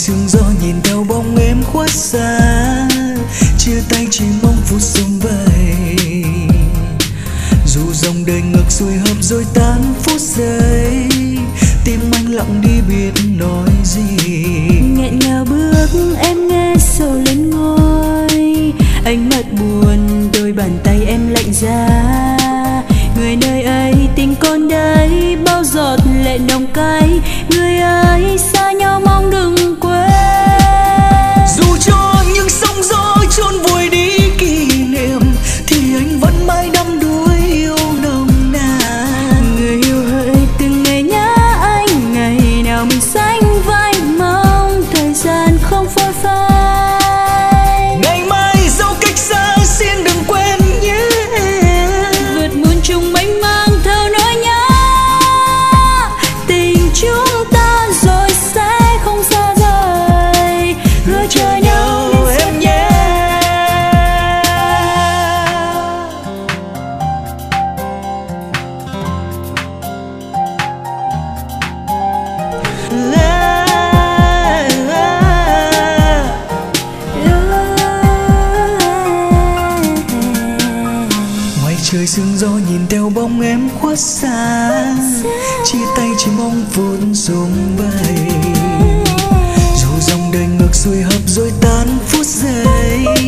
sương gió nhìn theo bóng em khuất xa, chia tay chỉ mong phút sum vầy. Dù dòng đời ngược xuôi hợp rồi tan phút giây, tim anh lặng đi biết nói gì. Nghẹn ngào bước em nghe sầu lên ngôi, ánh mắt buồn đôi bàn tay em lạnh giá. Người nơi ấy tình con đấy, bao giọt lệ nồng cay. Người ấy xa nhau mong đừng quên. Dù cho những sóng gió chôn vùi đi kỷ niệm, thì anh vẫn mãi đắm đuối yêu nồng nàn. Người yêu hỡi từng ngày nhớ anh, ngày nào mình sánh vai mong thời gian không phôi phai. Ngày mai dẫu cách xa xin đừng quên nhé, vượt muôn trùng mênh mang theo nỗi nhớ. Tình chúng ta rồi sẽ không xa rời, hứa chờ nhau em nhé. Ngoài trời sương gió nhìn theo bóng em khuất xa, chia tay chỉ mong phút sum vầy. Dù dòng đời ngược xuôi hợp rồi tan phút giây,